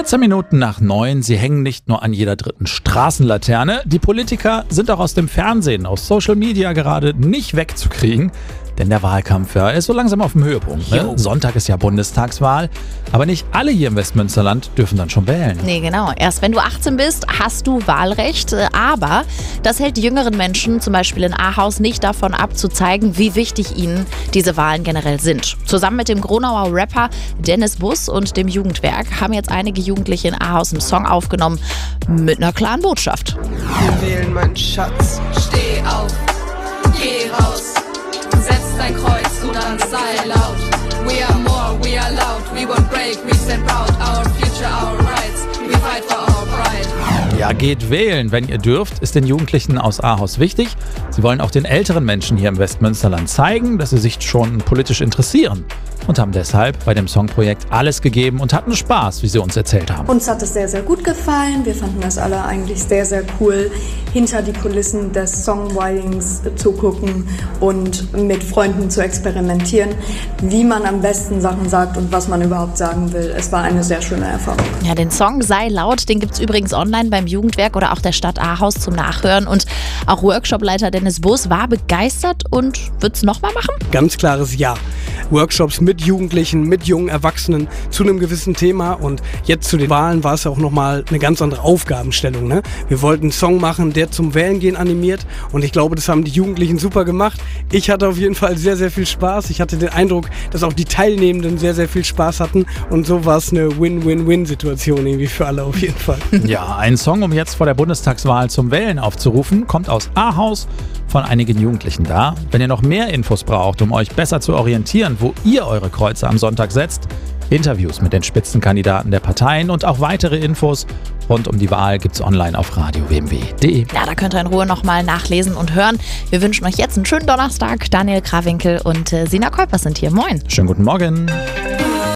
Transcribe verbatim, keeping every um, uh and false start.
vierzehn Minuten nach neun, sie hängen nicht nur an jeder dritten Straßenlaterne. Die Politiker sind auch aus dem Fernsehen, aus Social Media gerade nicht wegzukriegen. Denn der Wahlkampf ja, ist so langsam auf dem Höhepunkt. Ne? Sonntag ist ja Bundestagswahl. Aber nicht alle hier im Westmünsterland dürfen dann schon wählen. Nee, genau. Erst wenn du achtzehn bist, hast du Wahlrecht. Aber das hält die jüngeren Menschen, zum Beispiel in Ahaus, nicht davon ab, zu zeigen, wie wichtig ihnen diese Wahlen generell sind. Zusammen mit dem Gronauer Rapper Dennis Bus und dem Jugendwerk haben jetzt einige Jugendliche in Ahaus einen Song aufgenommen mit einer klaren Botschaft. Wir wählen, mein Schatz. Steh auf, geh raus. Setz dein Kreuz und dann sei laut. We are more, we are loud. We won't break, we stand proud. Our future, our rights. We fight for our pride. Ja, geht wählen, wenn ihr dürft, ist den Jugendlichen aus Ahaus wichtig. Sie wollen auch den älteren Menschen hier im Westmünsterland zeigen, dass sie sich schon politisch interessieren. Und haben deshalb bei dem Songprojekt alles gegeben und hatten Spaß, wie sie uns erzählt haben. Uns hat es sehr, sehr gut gefallen. Wir fanden das alle eigentlich sehr, sehr cool, hinter die Kulissen des Songwritings zu gucken und mit Freunden zu experimentieren, wie man am besten Sachen sagt und was man überhaupt sagen will. Es war eine sehr schöne Erfahrung. Ja, den Song Sei laut, den gibt es übrigens online beim Jugendwerk oder auch der Stadt Ahaus zum Nachhören. Und auch Workshopleiter Dennis Bus war begeistert und wird es nochmal machen? Ganz klares Ja. Workshops mit Jugendlichen, mit jungen Erwachsenen zu einem gewissen Thema, und jetzt zu den Wahlen war es ja auch nochmal eine ganz andere Aufgabenstellung. Ne? Wir wollten einen Song machen, der zum Wählen-Gehen animiert, und ich glaube, das haben die Jugendlichen super gemacht. Ich hatte auf jeden Fall sehr, sehr viel Spaß. Ich hatte den Eindruck, dass auch die Teilnehmenden sehr, sehr viel Spaß hatten, und so war es eine Win-Win-Win-Situation irgendwie für alle auf jeden Fall. Ja, ein Song, um jetzt vor der Bundestagswahl zum Wählen aufzurufen, kommt aus Ahaus von einigen Jugendlichen da. Wenn ihr noch mehr Infos braucht, um euch besser zu orientieren, wo ihr eure Kreuze am Sonntag setzt, Interviews mit den Spitzenkandidaten der Parteien und auch weitere Infos rund um die Wahl gibt's online auf radio w m w punkt d e. Ja, da könnt ihr in Ruhe nochmal nachlesen und hören. Wir wünschen euch jetzt einen schönen Donnerstag. Daniel Krawinkel und äh, Sina Kolpers sind hier. Moin. Schönen guten Morgen.